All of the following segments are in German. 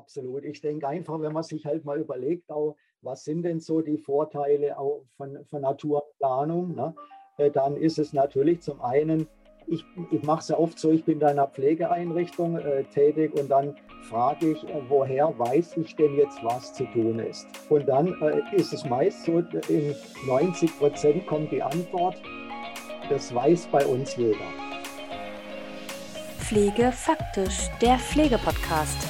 absolut. Ich denke einfach, wenn man sich halt mal überlegt, auch, was sind denn so die Vorteile auch von Naturplanung, ne? Dann ist es natürlich zum einen, ich mache es ja oft so, ich bin da in einer Pflegeeinrichtung tätig und dann frage ich, woher weiß ich denn jetzt, was zu tun ist? Und dann ist es meist so, in 90% kommt die Antwort, das weiß bei uns jeder. Pflege faktisch, der Pflegepodcast.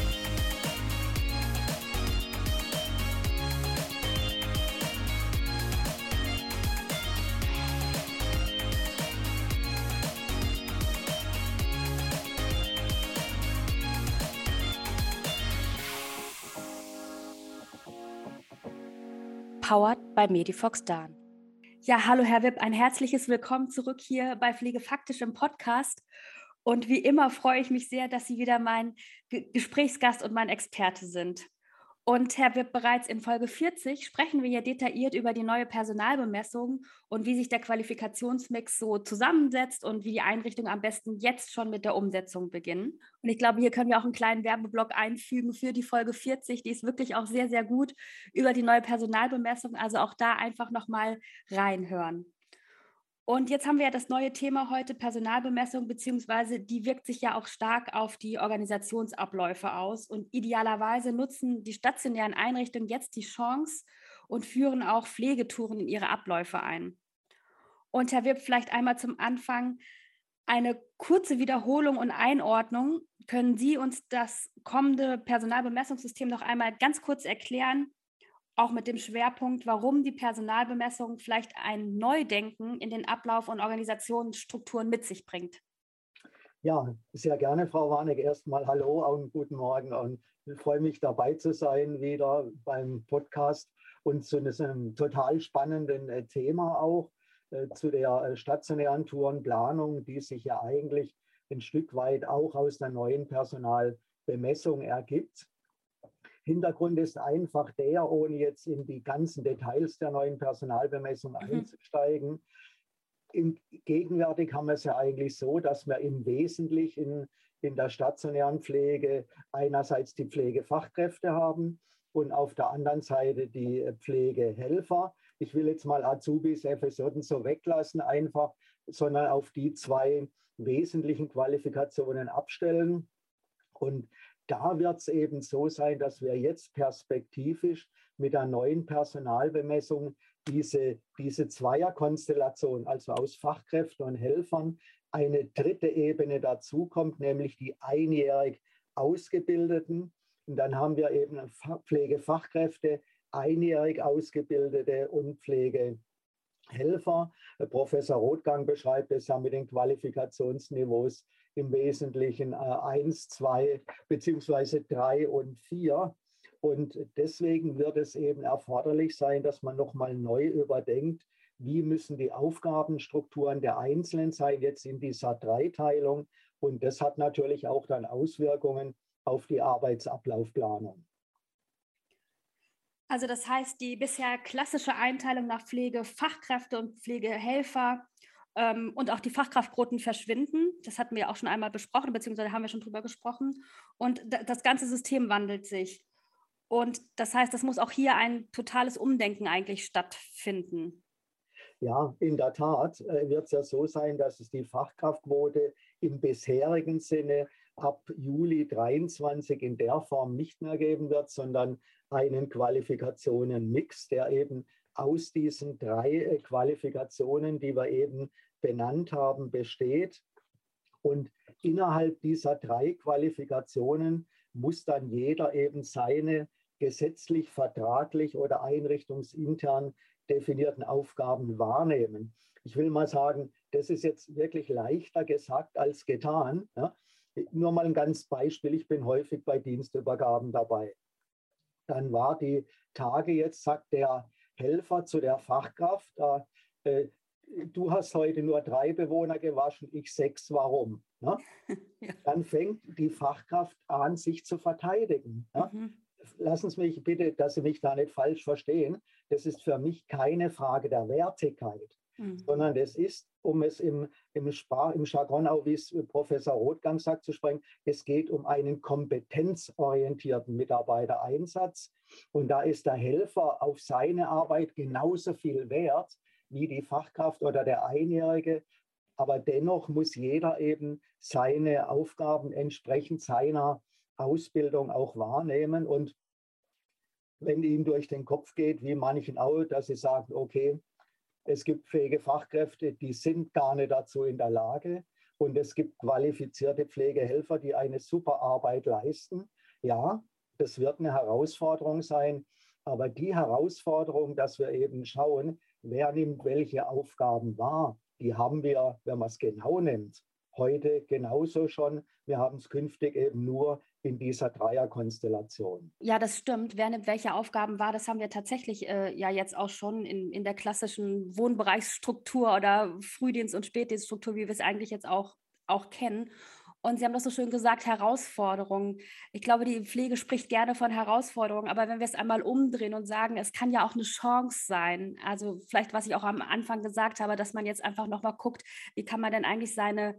Powered by Medifox Dahn. Ja, hallo Herr Wipp, ein herzliches Willkommen zurück hier bei Pflege faktisch im Podcast. Und wie immer freue ich mich sehr, dass Sie wieder mein Gesprächsgast und mein Experte sind. Und Herr Wipp, bereits in Folge 40 sprechen wir ja detailliert über die neue Personalbemessung und wie sich der Qualifikationsmix so zusammensetzt und wie die Einrichtungen am besten jetzt schon mit der Umsetzung beginnen. Und ich glaube, hier können wir auch einen kleinen Werbeblock einfügen für die Folge 40. Die ist wirklich auch sehr, sehr gut über die neue Personalbemessung. Also auch da einfach nochmal reinhören. Und jetzt haben wir ja das neue Thema heute, Personalbemessung, beziehungsweise die wirkt sich ja auch stark auf die Organisationsabläufe aus. Und idealerweise nutzen die stationären Einrichtungen jetzt die Chance und führen auch Pflegetouren in ihre Abläufe ein. Und Herr Wipp, vielleicht einmal zum Anfang eine kurze Wiederholung und Einordnung. Können Sie uns das kommende Personalbemessungssystem noch einmal ganz kurz erklären? Auch mit dem Schwerpunkt, warum die Personalbemessung vielleicht ein Neudenken in den Ablauf und Organisationsstrukturen mit sich bringt. Ja, sehr gerne, Frau Warneck. Erstmal hallo und guten Morgen. Und ich freue mich, dabei zu sein wieder beim Podcast und zu einem total spannenden Thema auch, zu der stationären Tourenplanung, die sich ja eigentlich ein Stück weit auch aus der neuen Personalbemessung ergibt. Hintergrund ist einfach der, ohne jetzt in die ganzen Details der neuen Personalbemessung einzusteigen. Gegenwärtig haben wir es ja eigentlich so, dass wir im Wesentlichen in der stationären Pflege einerseits die Pflegefachkräfte haben und auf der anderen Seite die Pflegehelfer. Ich will jetzt mal Azubis, FSJ so weglassen einfach, sondern auf die zwei wesentlichen Qualifikationen abstellen. Und da wird es eben so sein, dass wir jetzt perspektivisch mit der neuen Personalbemessung diese Zweierkonstellation, also aus Fachkräften und Helfern, eine dritte Ebene dazukommt, nämlich die einjährig Ausgebildeten. Und dann haben wir eben Pflegefachkräfte, einjährig Ausgebildete und Pflegehelfer. Professor Rothgang beschreibt es ja mit den Qualifikationsniveaus im Wesentlichen 1, 2 beziehungsweise 3 und 4. Und deswegen wird es eben erforderlich sein, dass man nochmal neu überdenkt, wie müssen die Aufgabenstrukturen der Einzelnen sein, jetzt in dieser Dreiteilung. Und das hat natürlich auch dann Auswirkungen auf die Arbeitsablaufplanung. Also das heißt, die bisher klassische Einteilung nach Pflegefachkräfte und Pflegehelfer und auch die Fachkraftquoten verschwinden. Das hatten wir auch schon einmal besprochen, beziehungsweise haben wir schon drüber gesprochen. Und das ganze System wandelt sich. Und das heißt, das muss auch hier ein totales Umdenken eigentlich stattfinden. Ja, in der Tat wird es ja so sein, dass es die Fachkraftquote im bisherigen Sinne ab Juli 2023 in der Form nicht mehr geben wird, sondern einen Qualifikationenmix, der eben aus diesen drei Qualifikationen, die wir eben benannt haben, besteht. Und innerhalb dieser drei Qualifikationen muss dann jeder eben seine gesetzlich, vertraglich oder einrichtungsintern definierten Aufgaben wahrnehmen. Ich will mal sagen, das ist jetzt wirklich leichter gesagt als getan. Ja? Nur mal ein ganz Beispiel, ich bin häufig bei Dienstübergaben dabei. Dann war die Tage, jetzt sagt der Helfer zu der Fachkraft, du hast heute nur 3 Bewohner gewaschen, ich 6, warum? Ja? Ja. Dann fängt die Fachkraft an, sich zu verteidigen. Ja? Lassen Sie mich bitte, dass Sie mich da nicht falsch verstehen. Das ist für mich keine Frage der Wertigkeit. sondern es ist, um es im Jargon auch, wie es Professor Rothgang sagt, zu sprechen, es geht um einen kompetenzorientierten Mitarbeitereinsatz. Und da ist der Helfer auf seine Arbeit genauso viel wert wie die Fachkraft oder der Einjährige. Aber dennoch muss jeder eben seine Aufgaben entsprechend seiner Ausbildung auch wahrnehmen. Und wenn ihm durch den Kopf geht, wie manchen auch, dass sie sagen, okay, es gibt fähige Fachkräfte, die sind gar nicht dazu in der Lage. Und es gibt qualifizierte Pflegehelfer, die eine super Arbeit leisten. Ja, das wird eine Herausforderung sein. Aber die Herausforderung, dass wir eben schauen, wer nimmt welche Aufgaben wahr, die haben wir, wenn man es genau nimmt, heute genauso schon. Wir haben es künftig eben nur in dieser Dreierkonstellation. Ja, das stimmt. Wer nimmt welche Aufgaben wahr, das haben wir tatsächlich ja jetzt auch schon in der klassischen Wohnbereichsstruktur oder Frühdienst- und Spätdienststruktur, wie wir es eigentlich jetzt auch kennen. Und Sie haben das so schön gesagt, Herausforderungen. Ich glaube, die Pflege spricht gerne von Herausforderungen, aber wenn wir es einmal umdrehen und sagen, es kann ja auch eine Chance sein, also vielleicht, was ich auch am Anfang gesagt habe, dass man jetzt einfach nochmal guckt, wie kann man denn eigentlich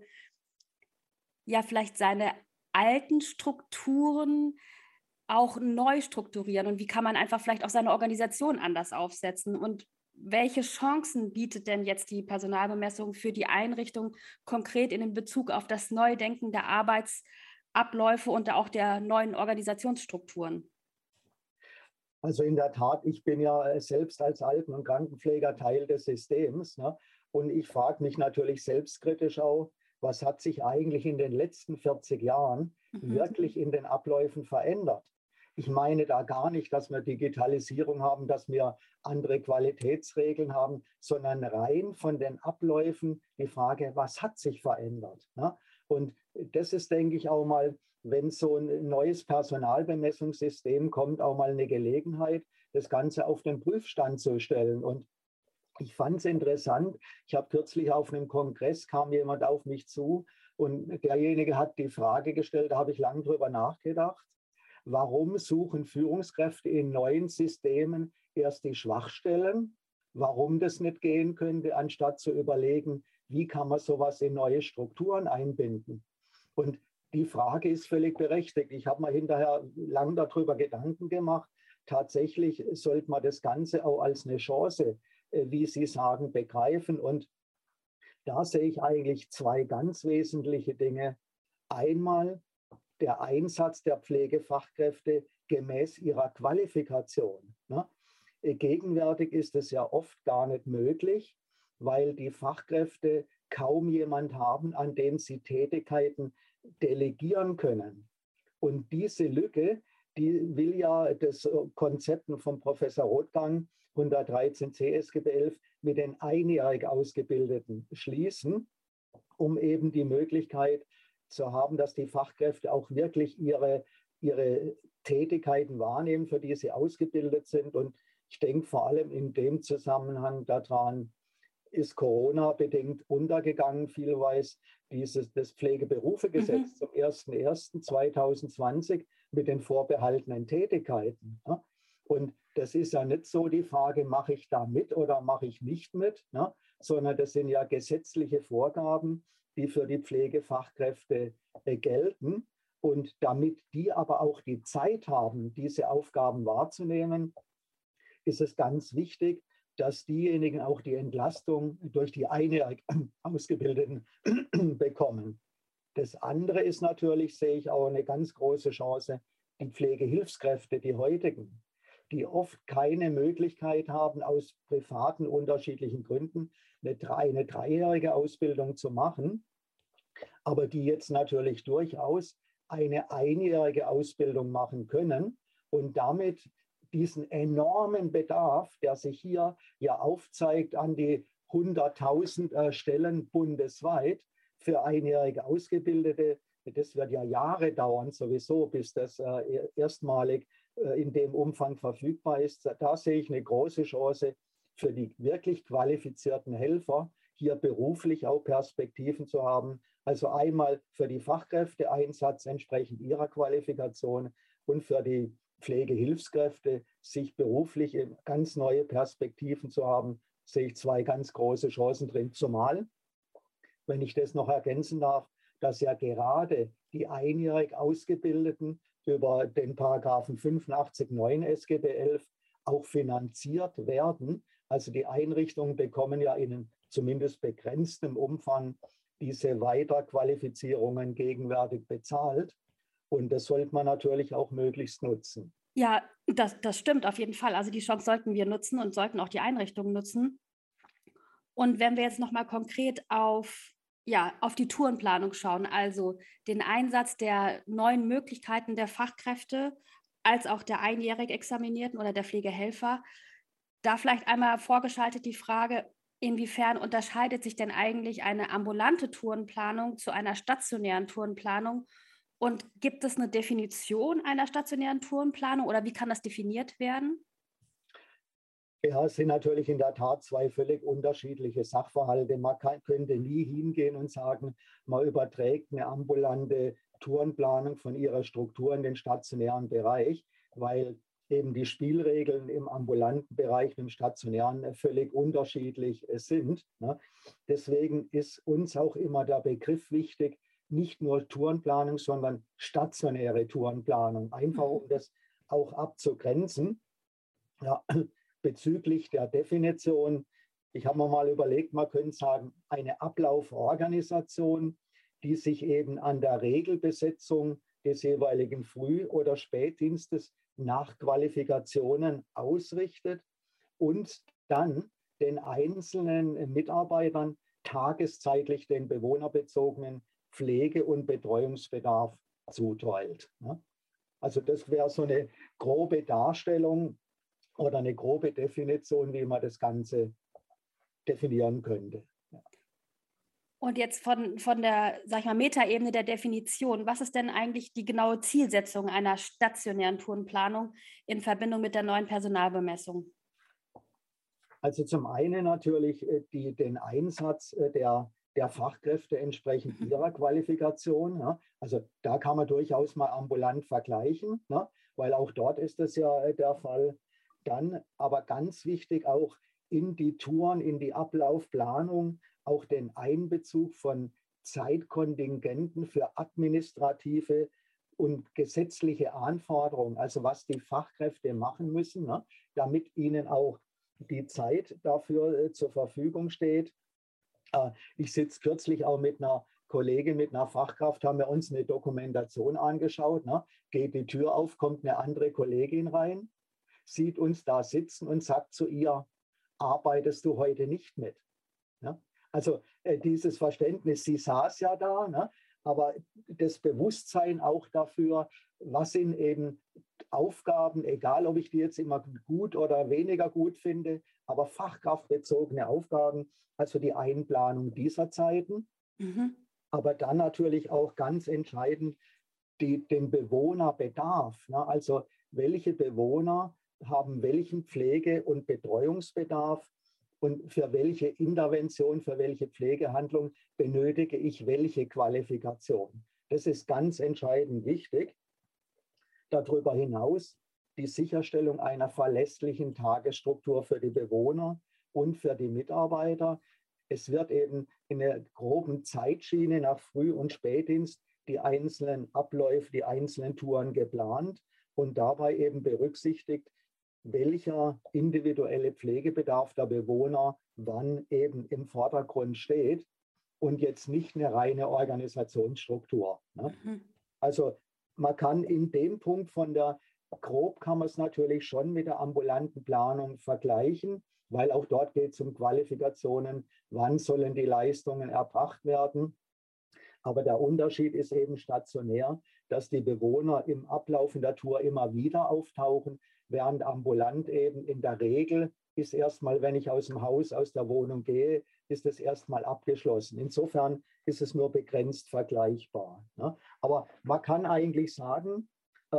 vielleicht seine alten Strukturen auch neu strukturieren und wie kann man einfach vielleicht auch seine Organisation anders aufsetzen und welche Chancen bietet denn jetzt die Personalbemessung für die Einrichtung konkret in Bezug auf das Neudenken der Arbeitsabläufe und auch der neuen Organisationsstrukturen? Also in der Tat, ich bin ja selbst als Alten- und Krankenpfleger Teil des Systems, ne? Und ich frage mich natürlich selbstkritisch auch, was hat sich eigentlich in den letzten 40 Jahren wirklich in den Abläufen verändert? Ich meine da gar nicht, dass wir Digitalisierung haben, dass wir andere Qualitätsregeln haben, sondern rein von den Abläufen die Frage, was hat sich verändert? Ne? Und das ist, denke ich, auch mal, wenn so ein neues Personalbemessungssystem kommt, auch mal eine Gelegenheit, das Ganze auf den Prüfstand zu stellen. Und ich fand es interessant. Ich habe kürzlich auf einem Kongress, kam jemand auf mich zu und derjenige hat die Frage gestellt, da habe ich lange drüber nachgedacht, warum suchen Führungskräfte in neuen Systemen erst die Schwachstellen, warum das nicht gehen könnte, anstatt zu überlegen, wie kann man sowas in neue Strukturen einbinden. Und die Frage ist völlig berechtigt. Ich habe mir hinterher lang darüber Gedanken gemacht. Tatsächlich sollte man das Ganze auch als eine Chance, wie Sie sagen, begreifen. Und da sehe ich eigentlich zwei ganz wesentliche Dinge. Einmal der Einsatz der Pflegefachkräfte gemäß ihrer Qualifikation. Ne? Gegenwärtig ist es ja oft gar nicht möglich, weil die Fachkräfte kaum jemand haben, an den sie Tätigkeiten delegieren können. Und diese Lücke, die will ja das Konzept von Professor Rothgang 113 CSGB 11 mit den einjährig Ausgebildeten schließen, um eben die Möglichkeit zu haben, dass die Fachkräfte auch wirklich ihre Tätigkeiten wahrnehmen, für die sie ausgebildet sind. Und ich denke vor allem in dem Zusammenhang daran, ist Corona bedingt untergegangen, vielweise das Pflegeberufegesetz zum 01.01.2020 mit den vorbehaltenen Tätigkeiten. Ne? Und das ist ja nicht so die Frage, mache ich da mit oder mache ich nicht mit, ne? Sondern das sind ja gesetzliche Vorgaben, die für die Pflegefachkräfte gelten. Und damit die aber auch die Zeit haben, diese Aufgaben wahrzunehmen, ist es ganz wichtig, dass diejenigen auch die Entlastung durch die einjährig Ausgebildeten bekommen. Das andere ist natürlich, sehe ich auch eine ganz große Chance, die Pflegehilfskräfte, die heutigen, die oft keine Möglichkeit haben, aus privaten unterschiedlichen Gründen eine dreijährige Ausbildung zu machen, aber die jetzt natürlich durchaus eine einjährige Ausbildung machen können und damit diesen enormen Bedarf, der sich hier ja aufzeigt an die 100.000 Stellen bundesweit für einjährige Ausgebildete, das wird ja Jahre dauern sowieso, bis das erstmalig in dem Umfang verfügbar ist. Da sehe ich eine große Chance für die wirklich qualifizierten Helfer, hier beruflich auch Perspektiven zu haben. Also einmal für die Fachkräfteeinsatz entsprechend ihrer Qualifikation und für die Pflegehilfskräfte, sich beruflich ganz neue Perspektiven zu haben, sehe ich zwei ganz große Chancen drin. Zumal, wenn ich das noch ergänzen darf, dass ja gerade die einjährig Ausgebildeten über den Paragraphen 85.9 SGB 11 auch finanziert werden. Also die Einrichtungen bekommen ja in zumindest begrenztem Umfang diese Weiterqualifizierungen gegenwärtig bezahlt. Und das sollte man natürlich auch möglichst nutzen. Ja, das stimmt auf jeden Fall. Also die Chance sollten wir nutzen und sollten auch die Einrichtungen nutzen. Und wenn wir jetzt nochmal konkret auf die Tourenplanung schauen, also den Einsatz der neuen Möglichkeiten der Fachkräfte als auch der einjährig Examinierten oder der Pflegehelfer, da vielleicht einmal vorgeschaltet die Frage, inwiefern unterscheidet sich denn eigentlich eine ambulante Tourenplanung zu einer stationären Tourenplanung? Und gibt es eine Definition einer stationären Tourenplanung oder wie kann das definiert werden? Ja, es sind natürlich in der Tat zwei völlig unterschiedliche Sachverhalte. Könnte nie hingehen und sagen, man überträgt eine ambulante Tourenplanung von ihrer Struktur in den stationären Bereich, weil eben die Spielregeln im ambulanten Bereich und im stationären völlig unterschiedlich sind. Deswegen ist uns auch immer der Begriff wichtig, nicht nur Tourenplanung, sondern stationäre Tourenplanung, einfach um das auch abzugrenzen. Ja, bezüglich der Definition, ich habe mir mal überlegt, man könnte sagen, eine Ablauforganisation, die sich eben an der Regelbesetzung des jeweiligen Früh- oder Spätdienstes nach Qualifikationen ausrichtet und dann den einzelnen Mitarbeitern tageszeitlich den bewohnerbezogenen Pflege- und Betreuungsbedarf zuteilt. Also das wäre so eine grobe Darstellung oder eine grobe Definition, wie man das Ganze definieren könnte. Und jetzt von der, sag ich mal, Metaebene der Definition, was ist denn eigentlich die genaue Zielsetzung einer stationären Tourenplanung in Verbindung mit der neuen Personalbemessung? Also zum einen natürlich den Einsatz der Fachkräfte entsprechend ihrer Qualifikation. Ja. Also da kann man durchaus mal ambulant vergleichen, ne, weil auch dort ist das ja der Fall. Dann aber ganz wichtig auch in die Touren, in die Ablaufplanung, auch den Einbezug von Zeitkontingenten für administrative und gesetzliche Anforderungen, also was die Fachkräfte machen müssen, ne, damit ihnen auch die Zeit dafür zur Verfügung steht. Ich sitze kürzlich auch mit einer Kollegin, mit einer Fachkraft, haben wir uns eine Dokumentation angeschaut. Ne? Geht die Tür auf, kommt eine andere Kollegin rein, sieht uns da sitzen und sagt zu ihr, arbeitest du heute nicht mit? Ne? Also dieses Verständnis, sie saß ja da, ne? Aber das Bewusstsein auch dafür, was sind eben Aufgaben, egal ob ich die jetzt immer gut oder weniger gut finde, aber fachkraftbezogene Aufgaben, also die Einplanung dieser Zeiten, aber dann natürlich auch ganz entscheidend den Bewohnerbedarf. Ne? Also welche Bewohner haben welchen Pflege- und Betreuungsbedarf und für welche Intervention, für welche Pflegehandlung benötige ich welche Qualifikation. Das ist ganz entscheidend wichtig. Darüber hinaus die Sicherstellung einer verlässlichen Tagesstruktur für die Bewohner und für die Mitarbeiter. Es wird eben in der groben Zeitschiene nach Früh- und Spätdienst die einzelnen Abläufe, die einzelnen Touren geplant und dabei eben berücksichtigt, welcher individuelle Pflegebedarf der Bewohner wann eben im Vordergrund steht und jetzt nicht eine reine Organisationsstruktur. Ne? Also man kann in dem Punkt grob kann man es natürlich schon mit der ambulanten Planung vergleichen, weil auch dort geht es um Qualifikationen, wann sollen die Leistungen erbracht werden. Aber der Unterschied ist eben stationär, dass die Bewohner im Ablauf in der Tour immer wieder auftauchen, während ambulant eben in der Regel ist erstmal, wenn ich aus dem Haus, aus der Wohnung gehe, ist es erstmal abgeschlossen. Insofern ist es nur begrenzt vergleichbar. Ne? Aber man kann eigentlich sagen,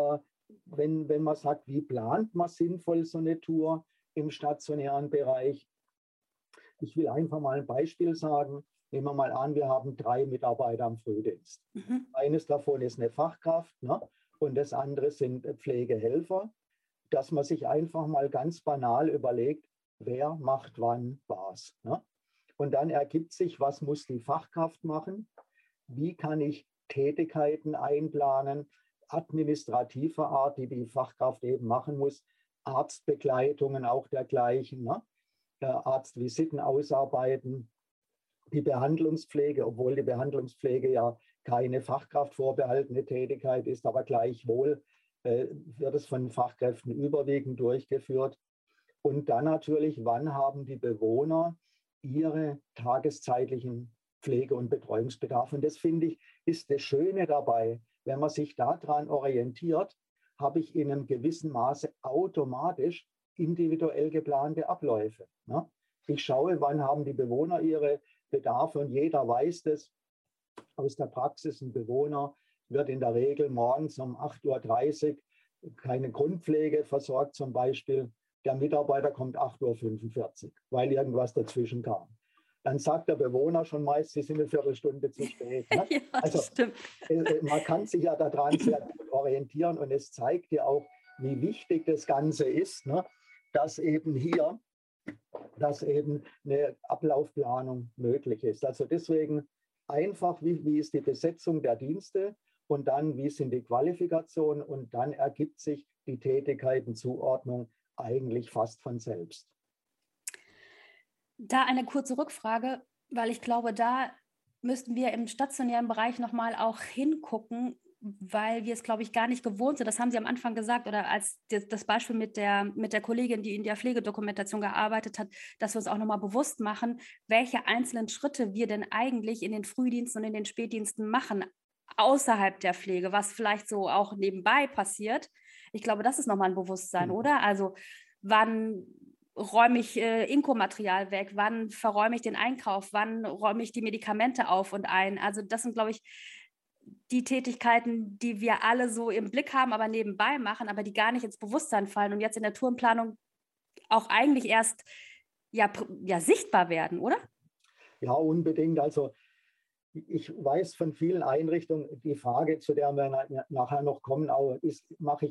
wenn man sagt, wie plant man sinnvoll so eine Tour im stationären Bereich? Ich will einfach mal ein Beispiel sagen. Nehmen wir mal an, wir haben 3 Mitarbeiter am Frühdienst. Eines davon ist eine Fachkraft, ne? Und das andere sind Pflegehelfer. Dass man sich einfach mal ganz banal überlegt, wer macht wann was. Ne? Und dann ergibt sich, was muss die Fachkraft machen, wie kann ich Tätigkeiten einplanen, administrativer Art, die die Fachkraft eben machen muss, Arztbegleitungen auch dergleichen, ne? Arztvisiten ausarbeiten, die Behandlungspflege, obwohl die Behandlungspflege ja keine Fachkraft vorbehaltene Tätigkeit ist, aber gleichwohl wird es von Fachkräften überwiegend durchgeführt. Und dann natürlich, wann haben die Bewohner ihre tageszeitlichen Pflege- und Betreuungsbedarf? Und das finde ich, ist das Schöne dabei. Wenn man sich daran orientiert, habe ich in einem gewissen Maße automatisch individuell geplante Abläufe. Ne? Ich schaue, wann haben die Bewohner ihre Bedarfe und jeder weiß das aus der Praxis. Ein Bewohner wird in der Regel morgens um 8:30 Uhr keine Grundpflege versorgt zum Beispiel. Der Mitarbeiter kommt 8:45 Uhr, weil irgendwas dazwischen kam. Dann sagt der Bewohner schon meist, Sie sind eine Viertelstunde zu spät. Ne? Ja, also stimmt. Man kann sich ja daran sehr gut orientieren und es zeigt ja auch, wie wichtig das Ganze ist, ne? dass eben hier, dass eben eine Ablaufplanung möglich ist. Also deswegen einfach, wie ist die Besetzung der Dienste und dann, wie sind die Qualifikationen und dann ergibt sich die Tätigkeitenzuordnung eigentlich fast von selbst. Da eine kurze Rückfrage, weil ich glaube, da müssten wir im stationären Bereich nochmal auch hingucken, weil wir es, glaube ich, gar nicht gewohnt sind. Das haben Sie am Anfang gesagt oder als das Beispiel mit der Kollegin, die in der Pflegedokumentation gearbeitet hat, dass wir uns auch nochmal bewusst machen, welche einzelnen Schritte wir denn eigentlich in den Frühdiensten und in den Spätdiensten machen, außerhalb der Pflege, was vielleicht so auch nebenbei passiert. Ich glaube, das ist nochmal ein Bewusstsein, oder? Also wann räume ich Inkomaterial weg, wann verräume ich den Einkauf, wann räume ich die Medikamente auf und ein. Also das sind, glaube ich, die Tätigkeiten, die wir alle so im Blick haben, aber nebenbei machen, aber die gar nicht ins Bewusstsein fallen und jetzt in der Tourenplanung auch eigentlich erst ja sichtbar werden, oder? Ja, unbedingt. Also ich weiß von vielen Einrichtungen, die Frage, zu der wir nachher noch kommen, ist,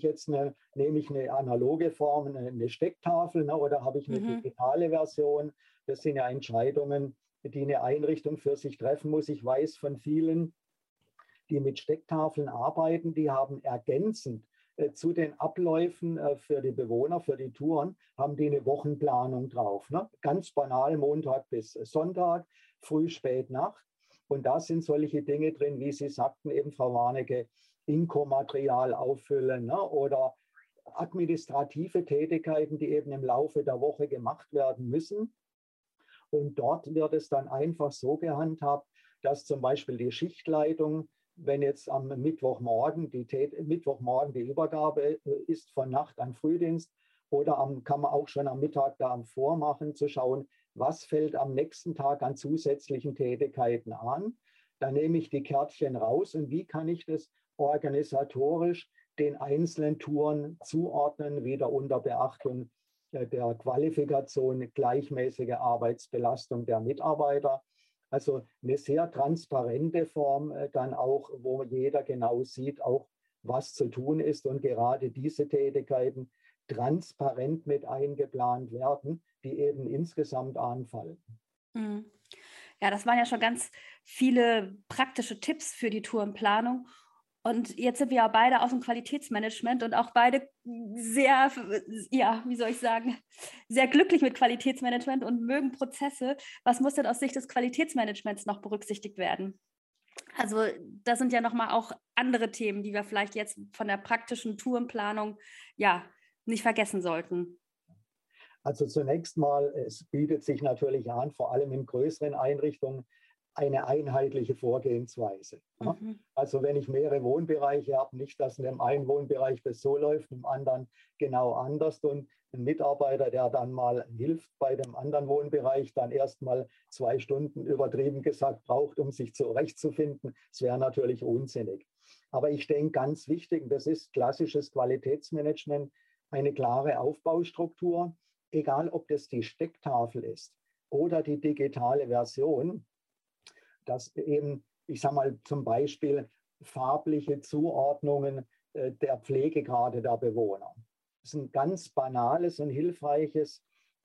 nehme ich eine analoge Form, eine Stecktafel, ne, oder habe ich eine digitale Version? Das sind ja Entscheidungen, die eine Einrichtung für sich treffen muss. Ich weiß von vielen, die mit Stecktafeln arbeiten, die haben ergänzend zu den Abläufen für die Bewohner, für die Touren, haben die eine Wochenplanung drauf. Ne? Ganz banal, Montag bis Sonntag, früh, spät, Nacht. Und da sind solche Dinge drin, wie Sie sagten, eben Frau Warnecke, Inkomaterial auffüllen, ne? Oder administrative Tätigkeiten, die eben im Laufe der Woche gemacht werden müssen. Und dort wird es dann einfach so gehandhabt, dass zum Beispiel die Schichtleitung, wenn jetzt am Mittwochmorgen die Übergabe ist von Nacht an Frühdienst, oder kann man auch schon am Mittag da vormachen, zu schauen, was fällt am nächsten Tag an zusätzlichen Tätigkeiten an. Dann nehme ich die Kärtchen raus und wie kann ich das organisatorisch den einzelnen Touren zuordnen, wieder unter Beachtung der Qualifikation, gleichmäßige Arbeitsbelastung der Mitarbeiter. Also eine sehr transparente Form dann auch, wo jeder genau sieht, auch was zu tun ist und gerade diese Tätigkeiten transparent mit eingeplant werden, die eben insgesamt anfallen. Ja, das waren ja schon ganz viele praktische Tipps für die Tourenplanung. Und jetzt sind wir ja beide aus dem Qualitätsmanagement und auch beide sehr, ja, wie soll ich sagen, sehr glücklich mit Qualitätsmanagement und mögen Prozesse. Was muss denn aus Sicht des Qualitätsmanagements noch berücksichtigt werden? Also da sind ja nochmal auch andere Themen, die wir vielleicht jetzt von der praktischen Tourenplanung ja nicht vergessen sollten. Also zunächst mal, es bietet sich natürlich an, vor allem in größeren Einrichtungen, eine einheitliche Vorgehensweise. Also wenn ich mehrere Wohnbereiche habe, nicht, dass in dem einen Wohnbereich das so läuft, im anderen genau anders und ein Mitarbeiter, der dann mal hilft bei dem anderen Wohnbereich, dann erst mal 2 Stunden übertrieben gesagt braucht, um sich zurechtzufinden, das wäre natürlich unsinnig. Aber ich denke, ganz wichtig, das ist klassisches Qualitätsmanagement, eine klare Aufbaustruktur, egal ob das die Stecktafel ist oder die digitale Version, dass eben, ich sage mal zum Beispiel farbliche Zuordnungen der Pflegegrade der Bewohner. Das ist ein ganz banales und hilfreiches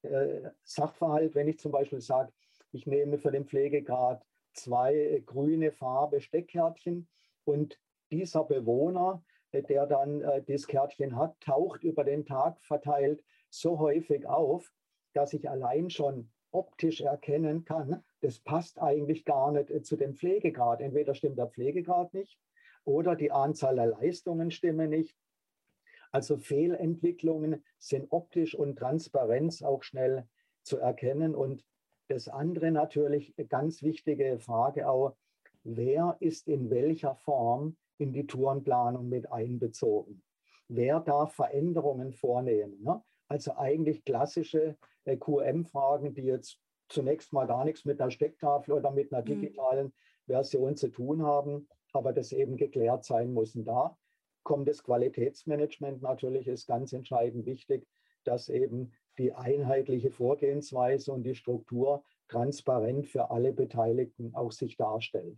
Sachverhalt, wenn ich zum Beispiel sage, ich nehme für den Pflegegrad 2 grüne Farbe Steckkärtchen und dieser Bewohner, der dann das Kärtchen hat, taucht über den Tag verteilt so häufig auf, dass ich allein schon optisch erkennen kann, das passt eigentlich gar nicht zu dem Pflegegrad. Entweder stimmt der Pflegegrad nicht oder die Anzahl der Leistungen stimmen nicht. Also Fehlentwicklungen sind optisch und Transparenz auch schnell zu erkennen. Und das andere natürlich, eine ganz wichtige Frage auch, wer ist in welcher Form in die Tourenplanung mit einbezogen? Wer darf Veränderungen vornehmen? Ne? Also eigentlich klassische QM-Fragen, die jetzt zunächst mal gar nichts mit einer Stecktafel oder mit einer digitalen Version zu tun haben, aber das eben geklärt sein muss. Und da kommt das Qualitätsmanagement natürlich, ist ganz entscheidend wichtig, dass eben die einheitliche Vorgehensweise und die Struktur transparent für alle Beteiligten auch sich darstellt.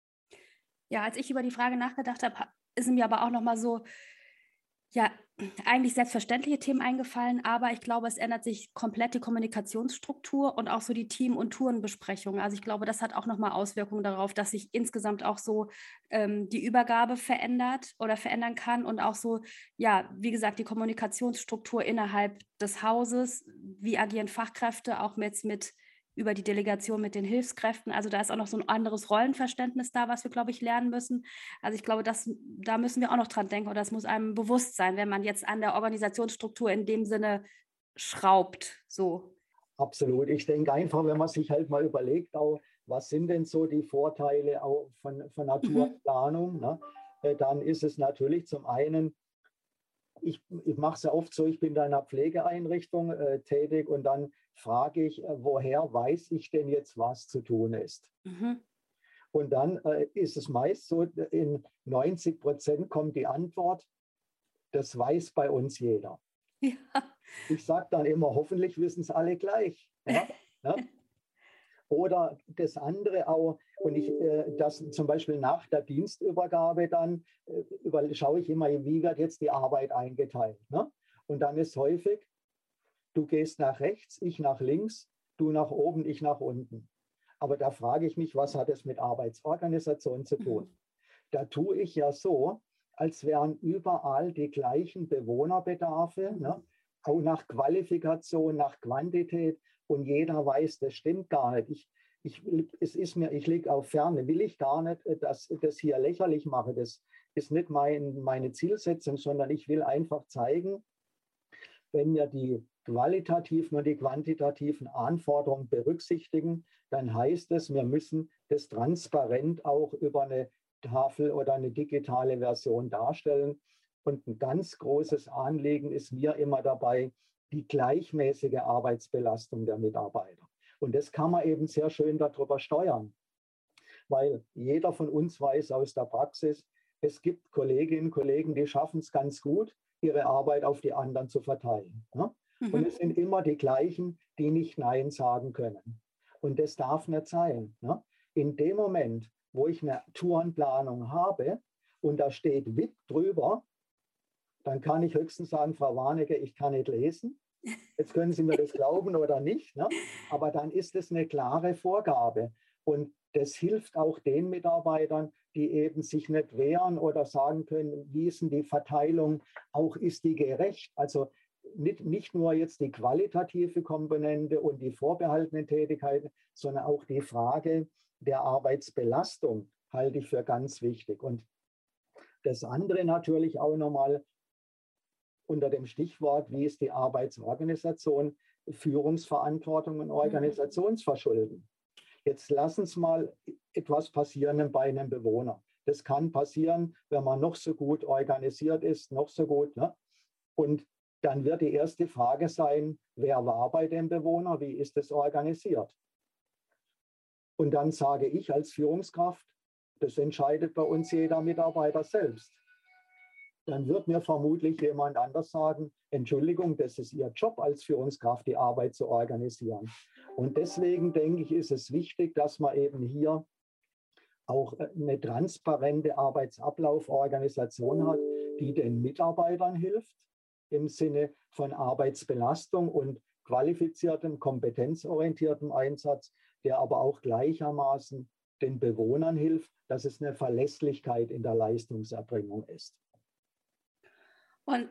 Ja, als ich über die Frage nachgedacht habe, ist mir aber auch nochmal so, ja, eigentlich selbstverständliche Themen eingefallen, aber ich glaube, es ändert sich komplett die Kommunikationsstruktur und auch so die Team- und Tourenbesprechungen. Also ich glaube, das hat auch nochmal Auswirkungen darauf, dass sich insgesamt auch so die Übergabe verändert oder verändern kann und auch so, ja, wie gesagt, die Kommunikationsstruktur innerhalb des Hauses, wie agieren Fachkräfte, auch mit über die Delegation mit den Hilfskräften. Also da ist auch noch so ein anderes Rollenverständnis da, was wir, glaube ich, lernen müssen. Also ich glaube, da müssen wir auch noch dran denken oder das muss einem bewusst sein, wenn man jetzt an der Organisationsstruktur in dem Sinne schraubt. So. Absolut. Ich denke einfach, wenn man sich halt mal überlegt, auch, was sind denn so die Vorteile auch von Naturplanung, ne? Dann ist es natürlich zum einen, ich mache es ja oft so, ich bin da in einer Pflegeeinrichtung tätig und dann frage ich, woher weiß ich denn jetzt, was zu tun ist? Mhm. Und dann ist es meist so, in 90% kommt die Antwort, das weiß bei uns jeder. Ja. Ich sage dann immer, hoffentlich wissen es alle gleich. Ja? Ja? Oder das andere auch, und das zum Beispiel nach der Dienstübergabe dann schaue ich immer, wie wird jetzt die Arbeit eingeteilt. Ne? Und dann ist häufig, du gehst nach rechts, ich nach links, du nach oben, ich nach unten. Aber da frage ich mich, was hat es mit Arbeitsorganisation zu tun? Da tue ich ja so, als wären überall die gleichen Bewohnerbedarfe, ne? Auch nach Qualifikation, nach Quantität. Und jeder weiß, das stimmt gar nicht. Ich liege auf Ferne, will ich gar nicht, dass das hier lächerlich mache. Das ist nicht meine Zielsetzung, sondern ich will einfach zeigen, wenn wir die qualitativen und die quantitativen Anforderungen berücksichtigen, dann heißt es, wir müssen das transparent auch über eine Tafel oder eine digitale Version darstellen. Und ein ganz großes Anliegen ist mir immer dabei, die gleichmäßige Arbeitsbelastung der Mitarbeiter. Und das kann man eben sehr schön darüber steuern, weil jeder von uns weiß aus der Praxis, es gibt Kolleginnen und Kollegen, die schaffen es ganz gut, ihre Arbeit auf die anderen zu verteilen. Ne? Und es sind immer die gleichen, die nicht Nein sagen können. Und das darf nicht sein. Ne? In dem Moment, wo ich eine Tourenplanung habe und da steht WIP drüber, dann kann ich höchstens sagen, Frau Warnecke, ich kann nicht lesen. Jetzt können Sie mir das glauben oder nicht, ne? Aber dann ist es eine klare Vorgabe. Und das hilft auch den Mitarbeitern, die eben sich nicht wehren oder sagen können, wie ist denn die Verteilung, auch ist die gerecht. Also nicht nur jetzt die qualitative Komponente und die vorbehaltenen Tätigkeiten, sondern auch die Frage der Arbeitsbelastung halte ich für ganz wichtig. Und das andere natürlich auch nochmal unter dem Stichwort, wie ist die Arbeitsorganisation, Führungsverantwortung und Organisationsverschulden. Jetzt lassen Sie mal etwas passieren bei einem Bewohner. Das kann passieren, wenn man noch so gut organisiert ist, noch so gut. Ne? Und dann wird die erste Frage sein, wer war bei dem Bewohner, wie ist es organisiert? Und dann sage ich als Führungskraft, das entscheidet bei uns jeder Mitarbeiter selbst. Dann wird mir vermutlich jemand anders sagen, Entschuldigung, das ist Ihr Job als Führungskraft, die Arbeit zu organisieren. Und deswegen denke ich, ist es wichtig, dass man eben hier auch eine transparente Arbeitsablauforganisation hat, die den Mitarbeitern hilft im Sinne von Arbeitsbelastung und qualifiziertem, kompetenzorientiertem Einsatz, der aber auch gleichermaßen den Bewohnern hilft, dass es eine Verlässlichkeit in der Leistungserbringung ist. Und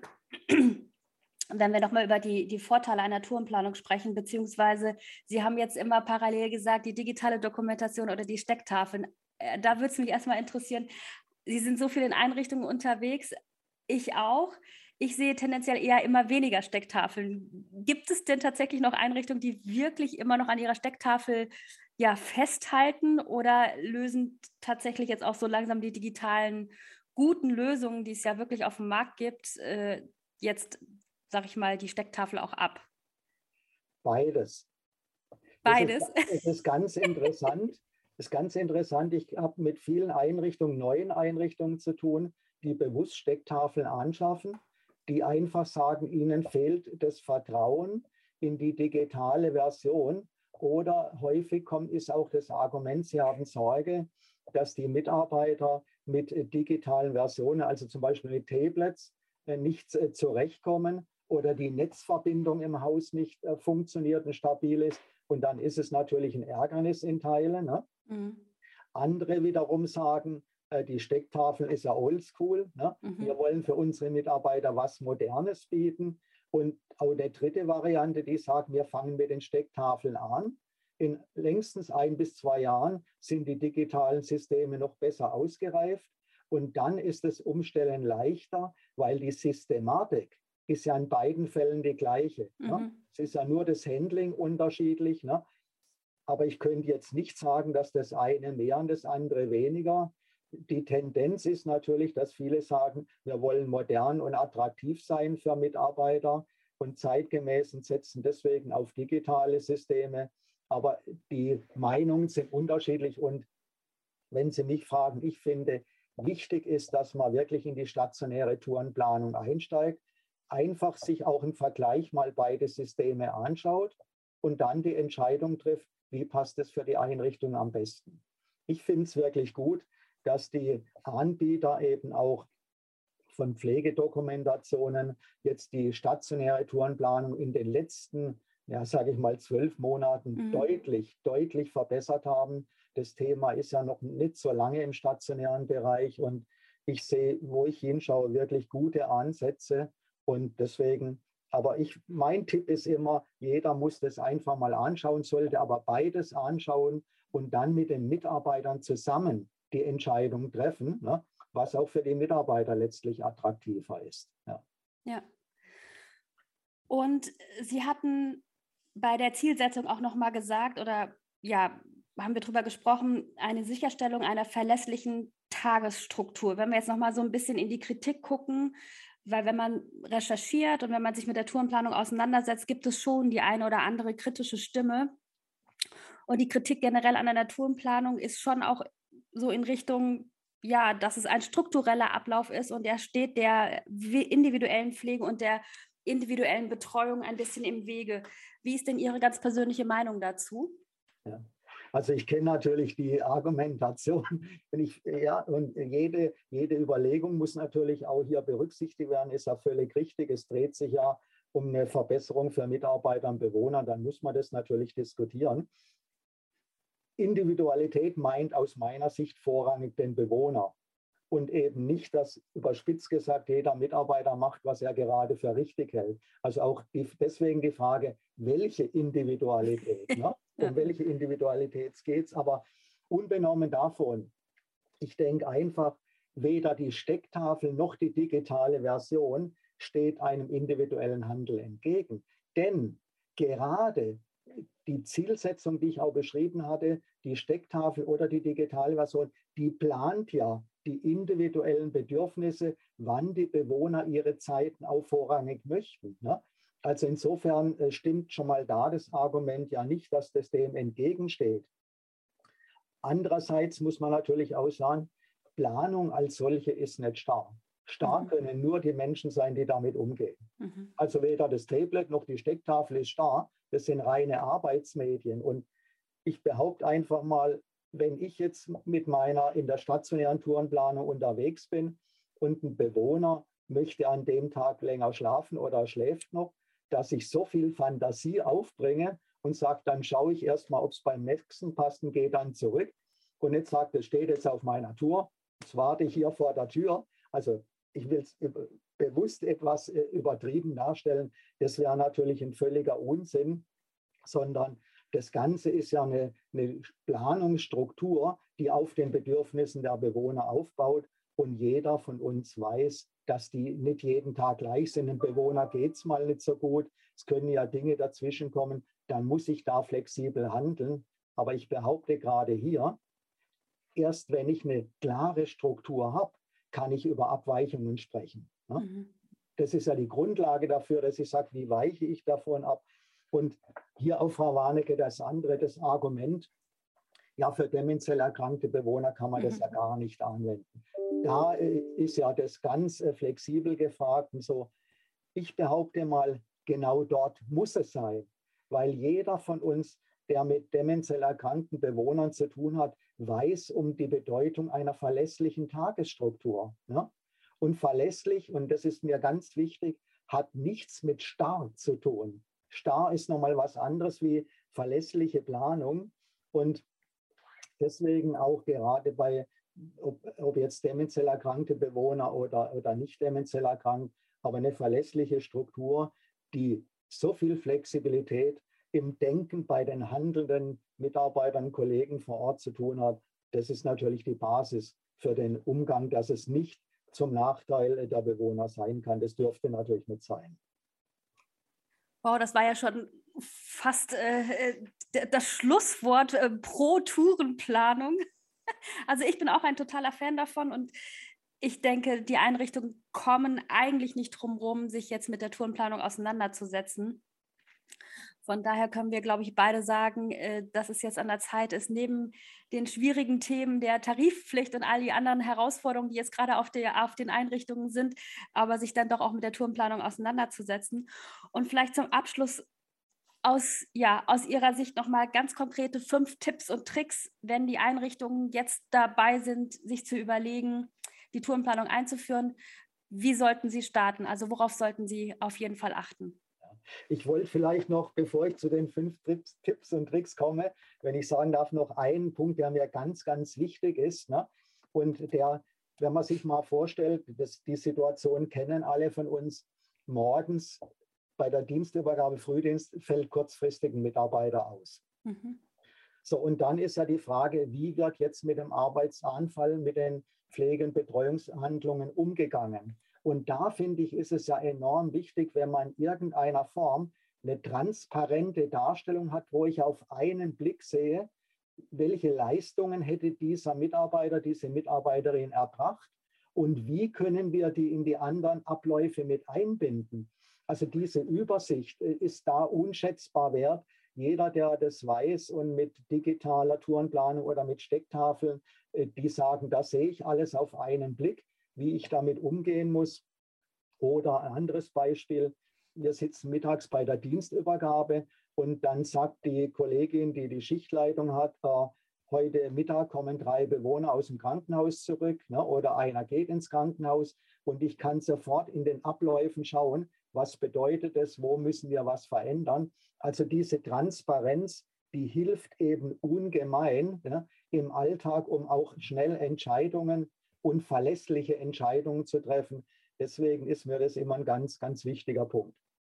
wenn wir nochmal über die Vorteile einer Tourenplanung sprechen, beziehungsweise Sie haben jetzt immer parallel gesagt, die digitale Dokumentation oder die Stecktafeln, da würde es mich erstmal interessieren, Sie sind so viel in Einrichtungen unterwegs, ich auch. Ich sehe tendenziell eher immer weniger Stecktafeln. Gibt es denn tatsächlich noch Einrichtungen, die wirklich immer noch an ihrer Stecktafel festhalten oder lösen tatsächlich jetzt auch so langsam die digitalen guten Lösungen, die es ja wirklich auf dem Markt gibt, jetzt, sag ich mal, die Stecktafel auch ab? Beides. Beides. Es ist ganz interessant. Es ist ganz interessant. Ich habe mit vielen Einrichtungen, neuen Einrichtungen zu tun, die bewusst Stecktafeln anschaffen, die einfach sagen, ihnen fehlt das Vertrauen in die digitale Version. Oder häufig ist auch das Argument, sie haben Sorge, dass die Mitarbeiter mit digitalen Versionen, also zum Beispiel mit Tablets, nicht zurechtkommen oder die Netzverbindung im Haus nicht funktioniert und stabil ist. Und dann ist es natürlich ein Ärgernis in Teilen. Ne? Mhm. Andere wiederum sagen, die Stecktafel ist ja oldschool. Ne? Mhm. Wir wollen für unsere Mitarbeiter was Modernes bieten. Und auch eine dritte Variante, die sagt, wir fangen mit den Stecktafeln an. In längstens 1 bis 2 Jahren sind die digitalen Systeme noch besser ausgereift. Und dann ist das Umstellen leichter, weil die Systematik ist ja in beiden Fällen die gleiche. Mhm. Ne? Es ist ja nur das Handling unterschiedlich. Ne? Aber ich könnte jetzt nicht sagen, dass das eine mehr und das andere weniger. Die Tendenz ist natürlich, dass viele sagen, wir wollen modern und attraktiv sein für Mitarbeiter und zeitgemäß und setzen deswegen auf digitale Systeme. Aber die Meinungen sind unterschiedlich. Und wenn Sie mich fragen, ich finde, wichtig ist, dass man wirklich in die stationäre Tourenplanung einsteigt, einfach sich auch im Vergleich mal beide Systeme anschaut und dann die Entscheidung trifft, wie passt es für die Einrichtung am besten. Ich finde es wirklich gut, dass die Anbieter eben auch von Pflegedokumentationen jetzt die stationäre Tourenplanung in den letzten, sage ich mal, 12 Monaten deutlich verbessert haben. Das Thema ist ja noch nicht so lange im stationären Bereich und ich sehe, wo ich hinschaue, wirklich gute Ansätze und deswegen, aber mein Tipp ist immer, jeder muss das einfach mal anschauen, sollte aber beides anschauen und dann mit den Mitarbeitern zusammen die Entscheidung treffen, ne, was auch für die Mitarbeiter letztlich attraktiver ist. Ja. Und Sie hatten bei der Zielsetzung auch nochmal gesagt, oder haben wir darüber gesprochen, eine Sicherstellung einer verlässlichen Tagesstruktur. Wenn wir jetzt nochmal so ein bisschen in die Kritik gucken, weil wenn man recherchiert und wenn man sich mit der Tourenplanung auseinandersetzt, gibt es schon die eine oder andere kritische Stimme. Und die Kritik generell an einer Tourenplanung ist schon auch so in Richtung, dass es ein struktureller Ablauf ist und der steht der individuellen Pflege und der individuellen Betreuung ein bisschen im Wege. Wie ist denn Ihre ganz persönliche Meinung dazu? Ja. Also ich kenne natürlich die Argumentation und jede Überlegung muss natürlich auch hier berücksichtigt werden, ist ja völlig richtig. Es dreht sich ja um eine Verbesserung für Mitarbeiter und Bewohner, dann muss man das natürlich diskutieren. Individualität meint aus meiner Sicht vorrangig den Bewohner und eben nicht, dass überspitzt gesagt jeder Mitarbeiter macht, was er gerade für richtig hält. Also auch deswegen die Frage, welche Individualität, ne? Um welche Individualität geht es, aber unbenommen davon, ich denke einfach, weder die Stecktafel noch die digitale Version steht einem individuellen Handel entgegen. Denn gerade die Zielsetzung, die ich auch beschrieben hatte, die Stecktafel oder die digitale Version, die plant ja die individuellen Bedürfnisse, wann die Bewohner ihre Zeiten auch vorrangig möchten. Ne? Also insofern stimmt schon mal da das Argument ja nicht, dass das dem entgegensteht. Andererseits muss man natürlich auch sagen, Planung als solche ist nicht starr. Starr können nur die Menschen sein, die damit umgehen. Also weder das Tablet noch die Stecktafel ist starr. Das sind reine Arbeitsmedien. Und ich behaupte einfach mal, wenn ich jetzt mit meiner in der stationären Tourenplanung unterwegs bin und ein Bewohner möchte an dem Tag länger schlafen oder schläft noch, dass ich so viel Fantasie aufbringe und sage, dann schaue ich erstmal, ob es beim nächsten passt und gehe dann zurück. Und nicht sage, das steht jetzt auf meiner Tour, jetzt warte ich hier vor der Tür. Also ich will es bewusst etwas übertrieben darstellen. Das wäre natürlich ein völliger Unsinn, sondern das Ganze ist ja eine Planungsstruktur, die auf den Bedürfnissen der Bewohner aufbaut. Und jeder von uns weiß, dass die nicht jeden Tag gleich sind. Einem Bewohner geht es mal nicht so gut. Es können ja Dinge dazwischen kommen. Dann muss ich da flexibel handeln. Aber ich behaupte gerade hier, erst wenn ich eine klare Struktur habe, kann ich über Abweichungen sprechen. Mhm. Das ist ja die Grundlage dafür, dass ich sage, wie weiche ich davon ab? Und hier auf Frau Warnecke das andere, das Argument, ja, für dementiell erkrankte Bewohner kann man das ja gar nicht anwenden. Da ist ja das ganz flexibel gefragt. Und so, ich behaupte mal, genau dort muss es sein, weil jeder von uns, der mit dementiell erkrankten Bewohnern zu tun hat, weiß um die Bedeutung einer verlässlichen Tagesstruktur. Ne? Und verlässlich, und das ist mir ganz wichtig, hat nichts mit starr zu tun. Starr ist nochmal was anderes wie verlässliche Planung. Und deswegen auch gerade bei, ob jetzt dementiell erkrankte Bewohner oder nicht dementiell erkrankt, aber eine verlässliche Struktur, die so viel Flexibilität im Denken bei den handelnden Mitarbeitern, Kollegen vor Ort zu tun hat, das ist natürlich die Basis für den Umgang, dass es nicht zum Nachteil der Bewohner sein kann. Das dürfte natürlich nicht sein. Wow, das war ja schon fast das Schlusswort pro Tourenplanung. Also ich bin auch ein totaler Fan davon und ich denke, die Einrichtungen kommen eigentlich nicht drum herum, sich jetzt mit der Tourenplanung auseinanderzusetzen. Von daher können wir, glaube ich, beide sagen, dass es jetzt an der Zeit ist, neben den schwierigen Themen der Tarifpflicht und all die anderen Herausforderungen, die jetzt gerade auf den Einrichtungen sind, aber sich dann doch auch mit der Tourenplanung auseinanderzusetzen. Und vielleicht zum Abschluss aus Ihrer Sicht nochmal ganz konkrete 5 Tipps und Tricks, wenn die Einrichtungen jetzt dabei sind, sich zu überlegen, die Tourenplanung einzuführen. Wie sollten sie starten? Also worauf sollten sie auf jeden Fall achten? Ich wollte vielleicht noch, bevor ich zu den 5 Tipps und Tricks komme, wenn ich sagen darf, noch einen Punkt, der mir ganz, ganz wichtig ist. Ne? Und der, wenn man sich mal vorstellt, die Situation kennen alle von uns, morgens bei der Dienstübergabe, Frühdienst, fällt kurzfristig ein Mitarbeiter aus. Mhm. So, und dann ist ja die Frage, wie wird jetzt mit dem Arbeitsanfall, mit den Pflege- und Betreuungshandlungen umgegangen? Und da finde ich, ist es ja enorm wichtig, wenn man in irgendeiner Form eine transparente Darstellung hat, wo ich auf einen Blick sehe, welche Leistungen hätte dieser Mitarbeiter, diese Mitarbeiterin erbracht und wie können wir die in die anderen Abläufe mit einbinden. Also diese Übersicht ist da unschätzbar wert. Jeder, der das weiß und mit digitaler Tourenplanung oder mit Stecktafeln, die sagen, das sehe ich alles auf einen Blick, wie ich damit umgehen muss. Oder ein anderes Beispiel, wir sitzen mittags bei der Dienstübergabe und dann sagt die Kollegin, die die Schichtleitung hat, heute Mittag kommen 3 Bewohner aus dem Krankenhaus zurück, ne, oder einer geht ins Krankenhaus und ich kann sofort in den Abläufen schauen, was bedeutet es, wo müssen wir was verändern. Also diese Transparenz, die hilft eben ungemein, ne, im Alltag, um auch schnell Entscheidungen und verlässliche Entscheidungen zu treffen. Deswegen ist mir das immer ein ganz, ganz wichtiger Punkt.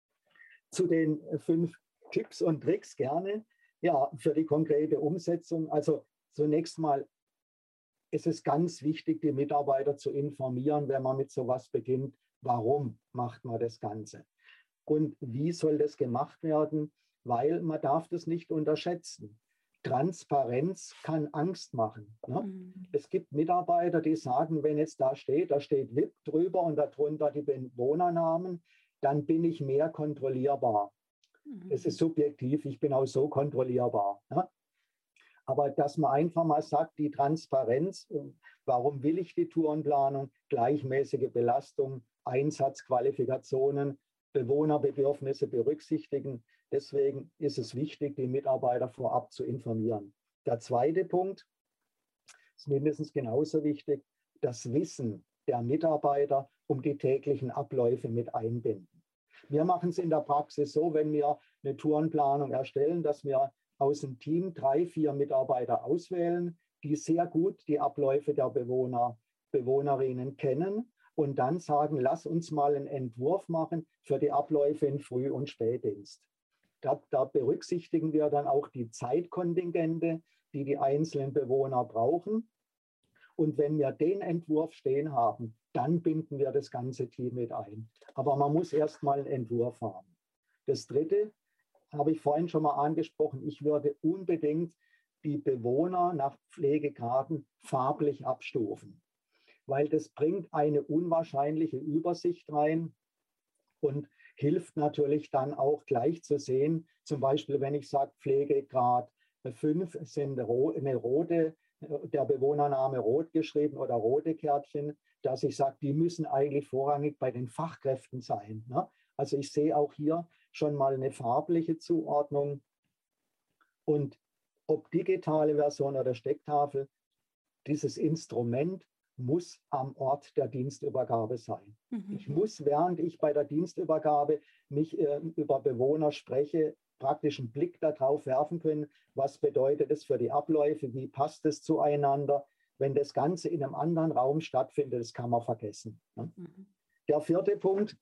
Zu den 5 Tipps und Tricks gerne. Ja, für die konkrete Umsetzung. Also zunächst mal ist es ganz wichtig, die Mitarbeiter zu informieren, wenn man mit sowas beginnt. Warum macht man das Ganze? Und wie soll das gemacht werden? Weil man darf das nicht unterschätzen. Transparenz kann Angst machen. Ne? Mhm. Es gibt Mitarbeiter, die sagen, wenn jetzt da steht VIP drüber und darunter die Bewohnernamen, dann bin ich mehr kontrollierbar. Mhm. Es ist subjektiv, ich bin auch so kontrollierbar. Ne? Aber dass man einfach mal sagt, die Transparenz, warum will ich die Tourenplanung, gleichmäßige Belastung, Einsatzqualifikationen, Bewohnerbedürfnisse berücksichtigen. Deswegen ist es wichtig, die Mitarbeiter vorab zu informieren. Der zweite Punkt ist mindestens genauso wichtig, das Wissen der Mitarbeiter um die täglichen Abläufe mit einbinden. Wir machen es in der Praxis so, wenn wir eine Tourenplanung erstellen, dass wir aus dem Team 3, 4 Mitarbeiter auswählen, die sehr gut die Abläufe der Bewohnerinnen kennen und dann sagen, lass uns mal einen Entwurf machen für die Abläufe in Früh- und Spätdienst. Da berücksichtigen wir dann auch die Zeitkontingente, die die einzelnen Bewohner brauchen. Und wenn wir den Entwurf stehen haben, dann binden wir das ganze Team mit ein. Aber man muss erst mal einen Entwurf haben. Das Dritte habe ich vorhin schon mal angesprochen. Ich würde unbedingt die Bewohner nach Pflegegraden farblich abstufen, weil das bringt eine unwahrscheinliche Übersicht rein und hilft natürlich dann auch gleich zu sehen, zum Beispiel wenn ich sage Pflegegrad 5 sind eine rote, der Bewohnername rot geschrieben oder rote Kärtchen, dass ich sage, die müssen eigentlich vorrangig bei den Fachkräften sein. Ne? Also ich sehe auch hier schon mal eine farbliche Zuordnung und ob digitale Version oder Stecktafel, dieses Instrument muss am Ort der Dienstübergabe sein. Ich muss, während ich bei der Dienstübergabe mich über Bewohner spreche, praktisch einen Blick darauf werfen können, was bedeutet es für die Abläufe, wie passt es zueinander. Wenn das Ganze in einem anderen Raum stattfindet, das kann man vergessen. Ne? Der vierte Punkt,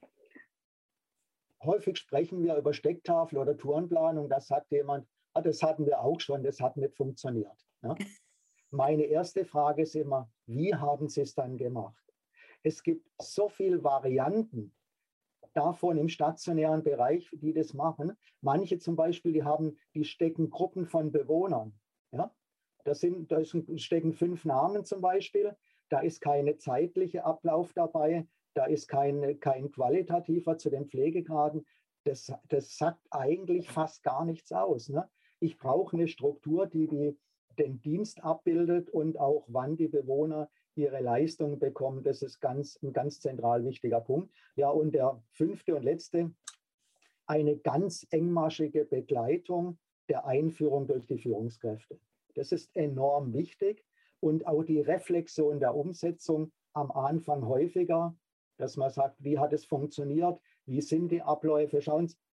häufig sprechen wir über Stecktafel oder Tourenplanung, da sagt jemand, das hatten wir auch schon, das hat nicht funktioniert. Ne? Meine erste Frage ist immer, wie haben Sie es dann gemacht? Es gibt so viele Varianten davon im stationären Bereich, die das machen. Manche zum Beispiel, die stecken Gruppen von Bewohnern. Ja? Da stecken 5 Namen zum Beispiel. Da ist keine zeitliche Ablauf dabei. Da ist kein qualitativer zu den Pflegegraden. Das sagt eigentlich fast gar nichts aus. Ne? Ich brauche eine Struktur, die den Dienst abbildet und auch wann die Bewohner ihre Leistung bekommen. Das ist ein ganz zentral wichtiger Punkt. Ja, und der 5. und letzte, eine ganz engmaschige Begleitung der Einführung durch die Führungskräfte. Das ist enorm wichtig und auch die Reflexion der Umsetzung am Anfang häufiger, dass man sagt, wie hat es funktioniert, wie sind die Abläufe. Schauen Sie,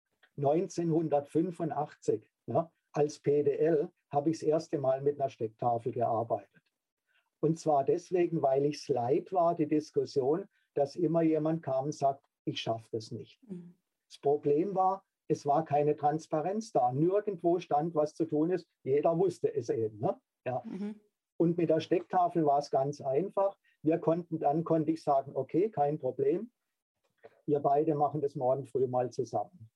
1985, ja, als PDL habe ich das erste Mal mit einer Stecktafel gearbeitet. Und zwar deswegen, weil ich es leid war, die Diskussion, dass immer jemand kam und sagt, ich schaffe das nicht. Das Problem war, es war keine Transparenz da. Nirgendwo stand, was zu tun ist. Jeder wusste es eben. Ne? Ja. Und mit der Stecktafel war es ganz einfach. Dann konnte ich sagen, okay, kein Problem. Wir beide machen das morgen früh mal zusammen.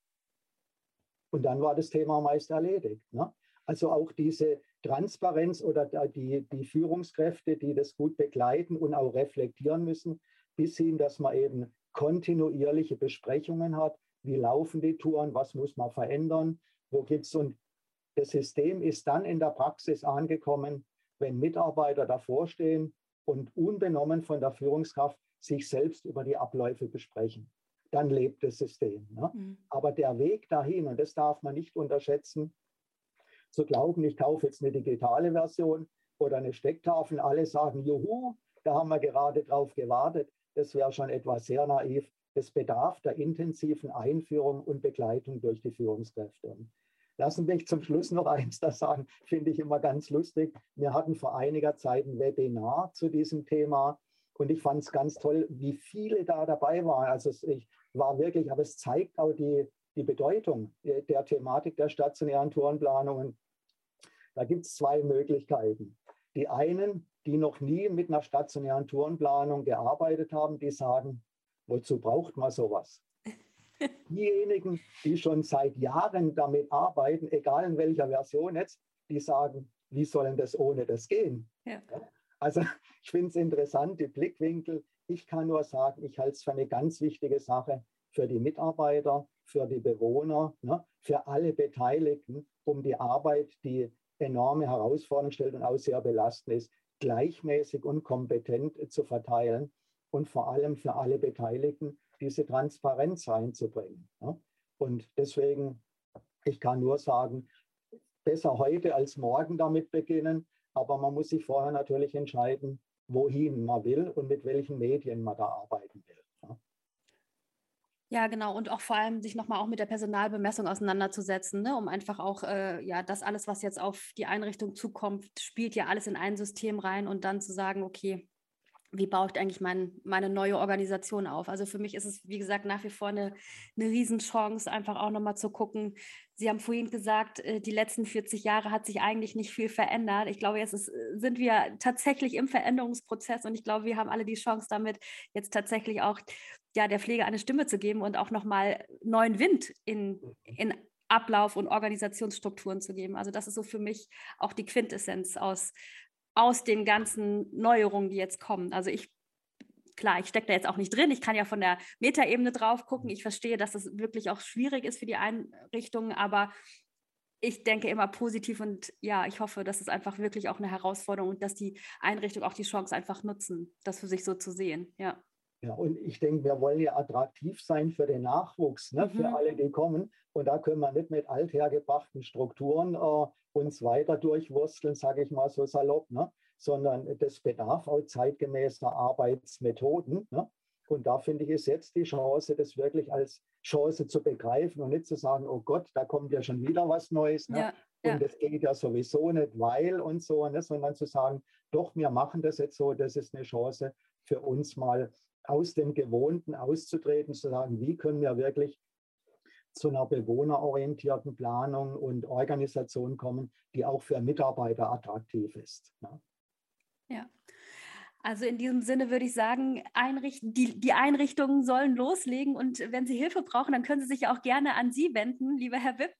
Und dann war das Thema meist erledigt. Ne? Also auch diese Transparenz oder die Führungskräfte, die das gut begleiten und auch reflektieren müssen, bis hin, dass man eben kontinuierliche Besprechungen hat. Wie laufen die Touren? Was muss man verändern? Wo gibt es? Und das System ist dann in der Praxis angekommen, wenn Mitarbeiter davor stehen und unbenommen von der Führungskraft sich selbst über die Abläufe besprechen. Dann lebt das System. Ne? Aber der Weg dahin, und das darf man nicht unterschätzen, zu glauben, ich kaufe jetzt eine digitale Version oder eine Stecktafel, alle sagen, juhu, da haben wir gerade drauf gewartet. Das wäre schon etwas sehr naiv. Das bedarf der intensiven Einführung und Begleitung durch die Führungskräfte. Lassen Sie mich zum Schluss noch eins da sagen, finde ich immer ganz lustig. Wir hatten vor einiger Zeit ein Webinar zu diesem Thema und ich fand es ganz toll, wie viele da dabei waren. Also ich war wirklich, aber es zeigt auch die Bedeutung der Thematik der stationären Tourenplanungen. Da gibt es 2 Möglichkeiten. Die einen, die noch nie mit einer stationären Tourenplanung gearbeitet haben, die sagen, wozu braucht man sowas? Diejenigen, die schon seit Jahren damit arbeiten, egal in welcher Version jetzt, die sagen, wie soll denn das ohne das gehen? Ja. Also ich finde es interessant, die Blickwinkel. Ich kann nur sagen, ich halte es für eine ganz wichtige Sache für die Mitarbeiter, für die Bewohner, ne, für alle Beteiligten, um die Arbeit, die enorme Herausforderungen stellt und auch sehr belastend ist, gleichmäßig und kompetent zu verteilen und vor allem für alle Beteiligten diese Transparenz reinzubringen. Ja. Und deswegen, ich kann nur sagen, besser heute als morgen damit beginnen, aber man muss sich vorher natürlich entscheiden, wohin man will und mit welchen Medien man da arbeiten will. Ja. Ja, genau. Und auch vor allem sich nochmal auch mit der Personalbemessung auseinanderzusetzen, ne? Um einfach auch, das alles, was jetzt auf die Einrichtung zukommt, spielt ja alles in ein System rein und dann zu sagen, okay, wie baue ich eigentlich meine neue Organisation auf? Also für mich ist es, wie gesagt, nach wie vor eine Riesenchance, einfach auch nochmal zu gucken. Sie haben vorhin gesagt, die letzten 40 Jahre hat sich eigentlich nicht viel verändert. Ich glaube, jetzt sind wir tatsächlich im Veränderungsprozess und ich glaube, wir haben alle die Chance damit, jetzt tatsächlich auch der Pflege eine Stimme zu geben und auch nochmal neuen Wind in Ablauf und Organisationsstrukturen zu geben. Also das ist so für mich auch die Quintessenz aus den ganzen Neuerungen, die jetzt kommen. Also ich stecke da jetzt auch nicht drin. Ich kann ja von der Metaebene drauf gucken. Ich verstehe, dass es wirklich auch schwierig ist für die Einrichtungen, aber ich denke immer positiv und ja, ich hoffe, dass es einfach wirklich auch eine Herausforderung und dass die Einrichtungen auch die Chance einfach nutzen, das für sich so zu sehen. Ja. Ja, und ich denke, wir wollen ja attraktiv sein für den Nachwuchs, ne, für alle, die kommen. Und da können wir nicht mit althergebrachten Strukturen uns weiter durchwursteln, sage ich mal so salopp, ne, sondern das bedarf auch zeitgemäßer Arbeitsmethoden. Ne. Und da finde ich, ist jetzt die Chance, das wirklich als Chance zu begreifen und nicht zu sagen, oh Gott, da kommt ja schon wieder was Neues. Ne? Ja, und das geht ja sowieso nicht, weil und so, ne? Sondern zu sagen, doch, wir machen das jetzt so, das ist eine Chance für uns mal aus dem Gewohnten auszutreten, zu sagen, wie können wir wirklich zu einer bewohnerorientierten Planung und Organisation kommen, die auch für Mitarbeiter attraktiv ist. Ne? Ja. Also in diesem Sinne würde ich sagen, die Einrichtungen sollen loslegen und wenn Sie Hilfe brauchen, dann können Sie sich ja auch gerne an Sie wenden, lieber Herr Wipp.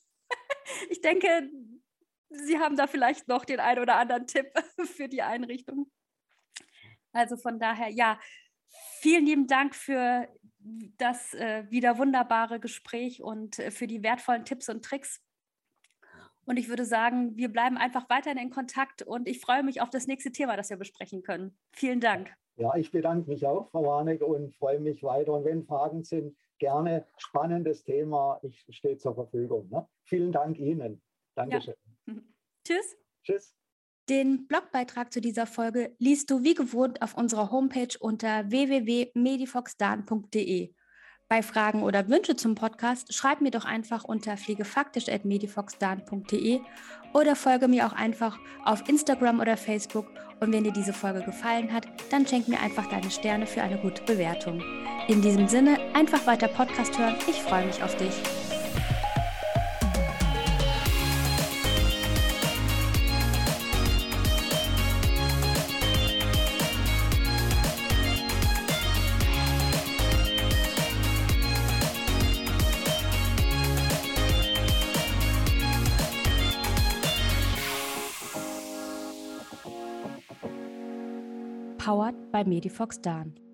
Ich denke, Sie haben da vielleicht noch den einen oder anderen Tipp für die Einrichtung. Also von daher, ja, vielen lieben Dank für das wieder wunderbare Gespräch und für die wertvollen Tipps und Tricks. Und ich würde sagen, wir bleiben einfach weiterhin in Kontakt und ich freue mich auf das nächste Thema, das wir besprechen können. Vielen Dank. Ja, ich bedanke mich auch, Frau Warneck, und freue mich weiter. Und wenn Fragen sind, gerne spannendes Thema. Ich stehe zur Verfügung. Ne? Vielen Dank Ihnen. Dankeschön. Ja. Tschüss. Tschüss. Den Blogbeitrag zu dieser Folge liest du wie gewohnt auf unserer Homepage unter www.medifoxdan.de. Bei Fragen oder Wünsche zum Podcast schreib mir doch einfach unter pflegefaktisch@medifoxdan.de oder folge mir auch einfach auf Instagram oder Facebook. Und wenn dir diese Folge gefallen hat, dann schenk mir einfach deine Sterne für eine gute Bewertung. In diesem Sinne, einfach weiter Podcast hören. Ich freue mich auf dich. Powered by Medifoxdan.